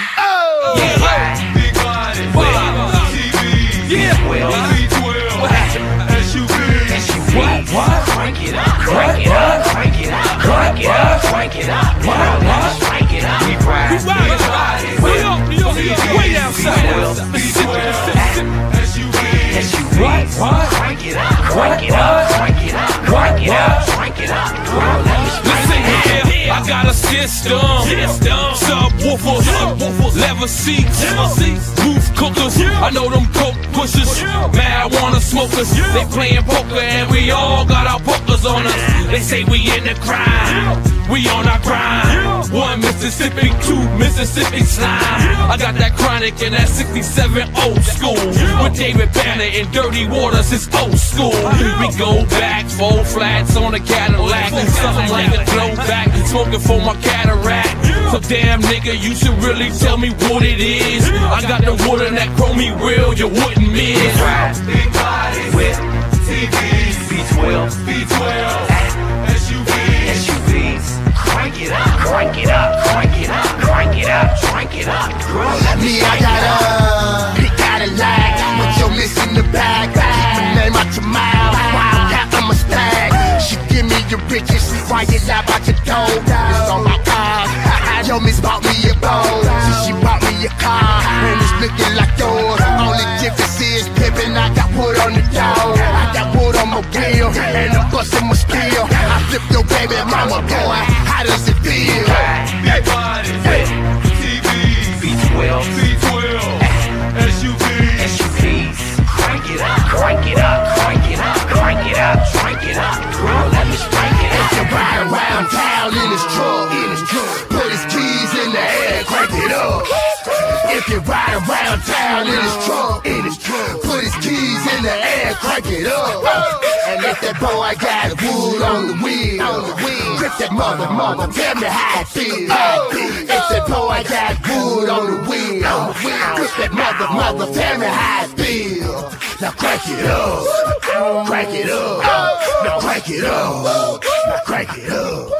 Oh, yeah. Big body, TV, yeah. V12, SUV, What? Crank it up, crank it up, crank it up, crank it up, crank it up, crank it up. We ride, way outside. What? Crank it up, crank it up, crank it up, crank it up, crank it up. Listen here, I got a system, subwoofers, leather seats, roof cookers. I know them coke pushers, marijuana smokers. They playing poker and we all got our pokers on us. They say we in the crime, we on our grind. 1 Mississippi, 2 Mississippi slime. I got that chronic and that 67 old school. With David Banner and Dirty Waters, it's old school. We go back, 4 flats on a Cadillac, something like a throwback, smoking for my cataract. So damn nigga, you should really tell me what it is. I got the water that chromey real, you wouldn't miss. Big bodies with TVs, V12, SUVs. Crank it up, crank it up, crank it up, crank it up, crank it up. Girl, let me I got a big Cadillac, but you're missing the bag. Keep my name out your mouth, Wildcat, I'm a stag. She give me your riches, why you lie about your dough? It's on my cars, yo, miss bought me a bowl. So she bought me a car, and it's looking like yours. Only difference is pimpin', I got wood on the door. I got wood on my wheel, and I'm bustin' my steel. I flip your baby mama, boy, how does it feel? Big body, TV, V12, SUVs. Crank it up, crank it up, crank it up, crank it up, crank it up. Girl, let me spank it up. If you ride around town in his truck, put his keys in the air, crank it up. If you ride around town in his truck, put his keys in the air, crank it up. And if that boy got wood on the wheel, grip that mother, tell me how it feels. If that boy got wood on the wheel, grip that mother, tell me how it feels. Now crank it up, crank it up, now crank it up, now crank it up.